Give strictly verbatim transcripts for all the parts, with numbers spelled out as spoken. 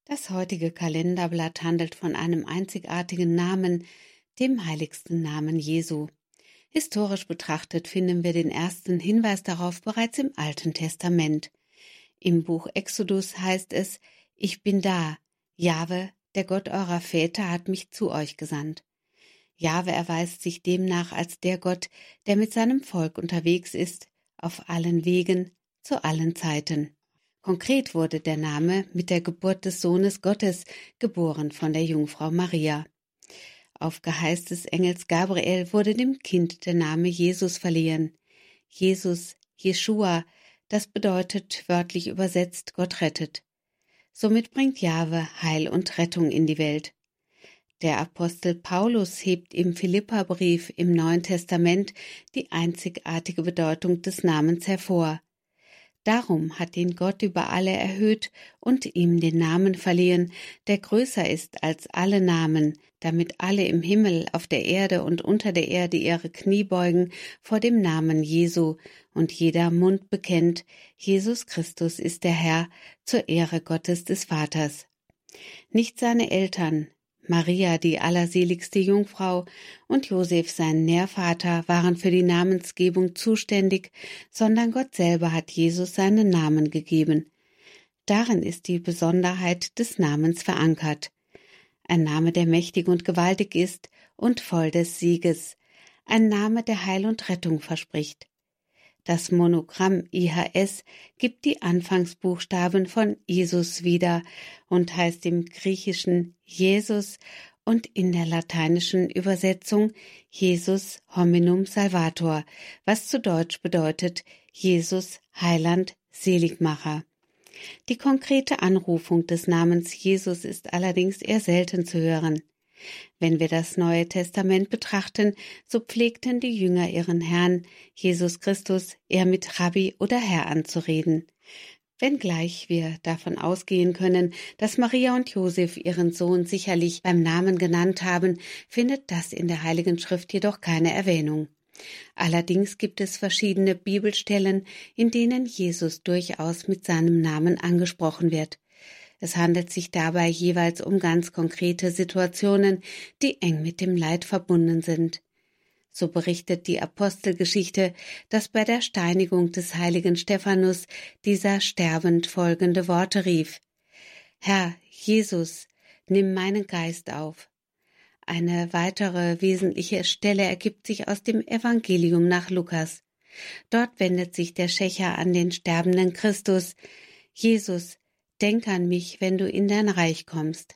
Das heutige Kalenderblatt handelt von einem einzigartigen Namen, dem heiligsten Namen Jesu. Historisch betrachtet finden wir den ersten Hinweis darauf bereits im Alten Testament. Im Buch Exodus heißt es: Ich bin da, Jahwe, der Gott eurer Väter, hat mich zu euch gesandt. Jahwe erweist sich demnach als der Gott, der mit seinem Volk unterwegs ist, auf allen Wegen, zu allen Zeiten. Konkret wurde der Name mit der Geburt des Sohnes Gottes, geboren von der Jungfrau Maria. Auf Geheiß des Engels Gabriel wurde dem Kind der Name Jesus verliehen. Jesus, Jeschua, das bedeutet wörtlich übersetzt Gott rettet. Somit bringt Jahwe Heil und Rettung in die Welt. Der Apostel Paulus hebt im Philipperbrief im Neuen Testament die einzigartige Bedeutung des Namens hervor. Darum hat ihn Gott über alle erhöht und ihm den Namen verliehen, der größer ist als alle Namen, damit alle im Himmel, auf der Erde und unter der Erde ihre Knie beugen vor dem Namen Jesu und jeder Mund bekennt, Jesus Christus ist der Herr, zur Ehre Gottes des Vaters. Nicht seine Eltern, Maria, die allerseligste Jungfrau, und Josef, sein Nährvater, waren für die Namensgebung zuständig, sondern Gott selber hat Jesus seinen Namen gegeben. Darin ist die Besonderheit des Namens verankert. Ein Name, der mächtig und gewaltig ist und voll des Sieges. Ein Name, der Heil und Rettung verspricht. Das Monogramm I H S gibt die Anfangsbuchstaben von Jesus wieder und heißt im Griechischen Jesus und in der lateinischen Übersetzung Jesus Hominum Salvator, was zu Deutsch bedeutet Jesus Heiland, Seligmacher. Die konkrete Anrufung des Namens Jesus ist allerdings eher selten zu hören. Wenn wir das Neue Testament betrachten, so pflegten die Jünger ihren Herrn, Jesus Christus, eher mit Rabbi oder Herr anzureden. Wenngleich wir davon ausgehen können, dass Maria und Josef ihren Sohn sicherlich beim Namen genannt haben, findet das in der Heiligen Schrift jedoch keine Erwähnung. Allerdings gibt es verschiedene Bibelstellen, in denen Jesus durchaus mit seinem Namen angesprochen wird. Es handelt sich dabei jeweils um ganz konkrete Situationen, die eng mit dem Leid verbunden sind. So berichtet die Apostelgeschichte, dass bei der Steinigung des heiligen Stephanus dieser sterbend folgende Worte rief: Herr, Jesus, nimm meinen Geist auf. Eine weitere wesentliche Stelle ergibt sich aus dem Evangelium nach Lukas. Dort wendet sich der Schächer an den sterbenden Christus: Jesus, denk an mich, wenn du in dein Reich kommst.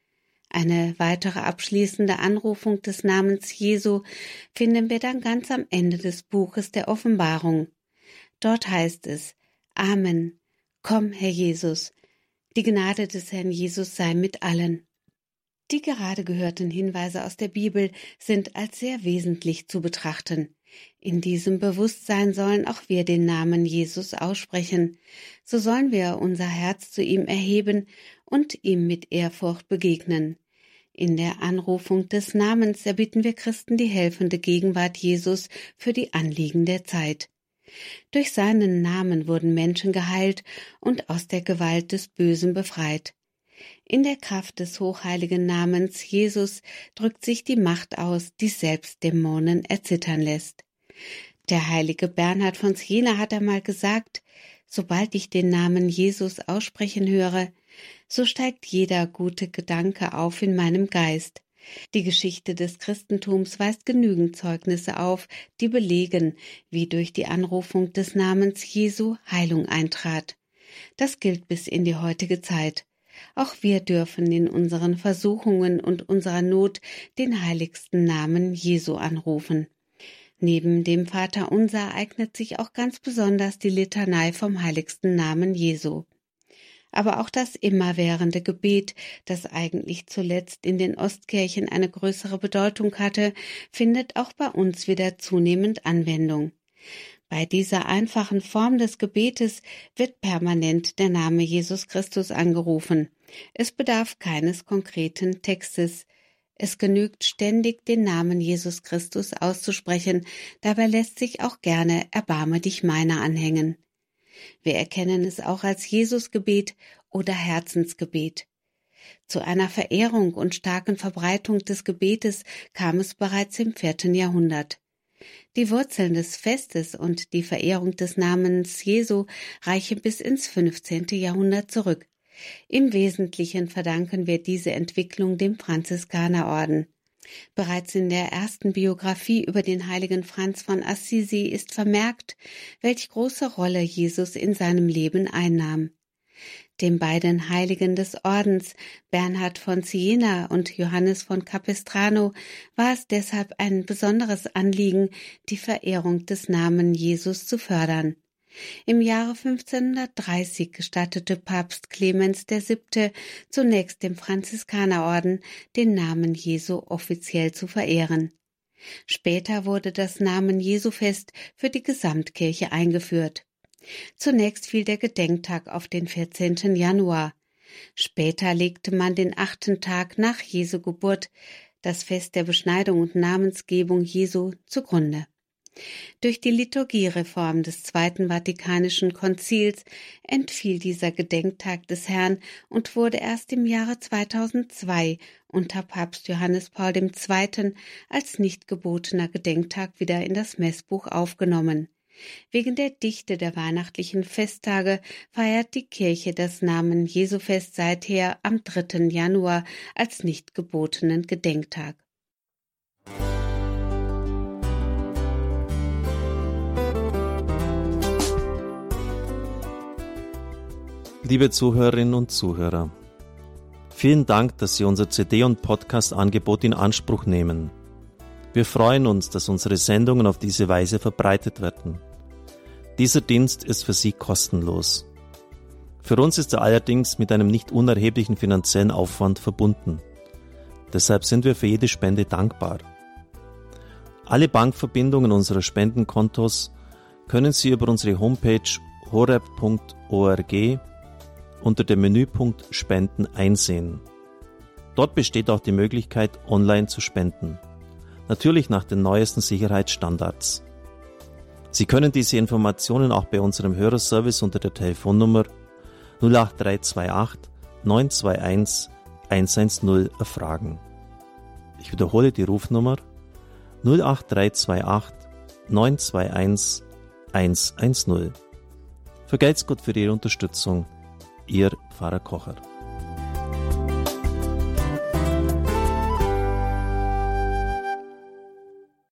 Eine weitere abschließende Anrufung des Namens Jesu finden wir dann ganz am Ende des Buches der Offenbarung. Dort heißt es: Amen, komm, Herr Jesus, die Gnade des Herrn Jesus sei mit allen. Die gerade gehörten Hinweise aus der Bibel sind als sehr wesentlich zu betrachten. In diesem Bewusstsein sollen auch wir den Namen Jesus aussprechen. So sollen wir unser Herz zu ihm erheben und ihm mit Ehrfurcht begegnen. In der Anrufung des Namens erbitten wir Christen die helfende Gegenwart Jesus für die Anliegen der Zeit. Durch seinen Namen wurden Menschen geheilt und aus der Gewalt des Bösen befreit. In der Kraft des hochheiligen Namens Jesus drückt sich die Macht aus, die selbst Dämonen erzittern lässt. Der heilige Bernhard von Siena hat einmal gesagt: Sobald ich den Namen Jesus aussprechen höre, so steigt jeder gute Gedanke auf in meinem Geist. Die Geschichte des Christentums weist genügend Zeugnisse auf, die belegen, wie durch die Anrufung des Namens Jesu Heilung eintrat. Das gilt bis in die heutige Zeit. Auch wir dürfen in unseren Versuchungen und unserer Not den heiligsten Namen Jesu anrufen. Neben dem Vaterunser eignet sich auch ganz besonders die Litanei vom heiligsten Namen Jesu. Aber auch das immerwährende Gebet, das eigentlich zuletzt in den Ostkirchen eine größere Bedeutung hatte, findet auch bei uns wieder zunehmend Anwendung. Bei dieser einfachen Form des Gebetes wird permanent der Name Jesus Christus angerufen. Es bedarf keines konkreten Textes. Es genügt ständig, den Namen Jesus Christus auszusprechen. Dabei lässt sich auch gerne Erbarme dich meiner anhängen. Wir erkennen es auch als Jesusgebet oder Herzensgebet. Zu einer Verehrung und starken Verbreitung des Gebetes kam es bereits im vierten Jahrhundert. Die Wurzeln des Festes und die Verehrung des Namens Jesu reichen bis ins fünfzehnte Jahrhundert zurück. Im Wesentlichen verdanken wir diese Entwicklung dem Franziskanerorden. Bereits in der ersten Biografie über den heiligen Franz von Assisi ist vermerkt, welch große Rolle Jesus in seinem Leben einnahm. Den beiden Heiligen des Ordens, Bernhard von Siena und Johannes von Capistrano, war es deshalb ein besonderes Anliegen, die Verehrung des Namens Jesus zu fördern. Im Jahre fünfzehnhundertdreißig gestattete Papst Clemens der Siebte zunächst dem Franziskanerorden, den Namen Jesu offiziell zu verehren. Später wurde das Namen Jesu-Fest für die Gesamtkirche eingeführt. Zunächst fiel der Gedenktag auf den vierzehnten Januar. Später legte man den achten Tag nach Jesu Geburt, das Fest der Beschneidung und Namensgebung Jesu, zugrunde. Durch die Liturgiereform des Zweiten Vatikanischen Konzils entfiel dieser Gedenktag des Herrn und wurde erst im Jahre zweitausendzwei unter Papst Johannes Paul der Zweite als nicht gebotener Gedenktag wieder in das Messbuch aufgenommen. Wegen der Dichte der weihnachtlichen Festtage feiert die Kirche das Namen Jesu-Fest seither am dritten Januar als nicht gebotenen Gedenktag. Liebe Zuhörerinnen und Zuhörer, vielen Dank, dass Sie unser C D- und Podcast-Angebot in Anspruch nehmen. Wir freuen uns, dass unsere Sendungen auf diese Weise verbreitet werden. Dieser Dienst ist für Sie kostenlos. Für uns ist er allerdings mit einem nicht unerheblichen finanziellen Aufwand verbunden. Deshalb sind wir für jede Spende dankbar. Alle Bankverbindungen unserer Spendenkontos können Sie über unsere Homepage horeb punkt org unter dem Menüpunkt Spenden einsehen. Dort besteht auch die Möglichkeit, online zu spenden. Natürlich nach den neuesten Sicherheitsstandards. Sie können diese Informationen auch bei unserem Hörerservice unter der Telefonnummer null acht drei zwei acht neun zwei eins eins eins null erfragen. Ich wiederhole die Rufnummer null acht drei zwei acht neun zwei eins eins eins null. Vergelt's Gott für Ihre Unterstützung. Ihr Pfarrer Kocher.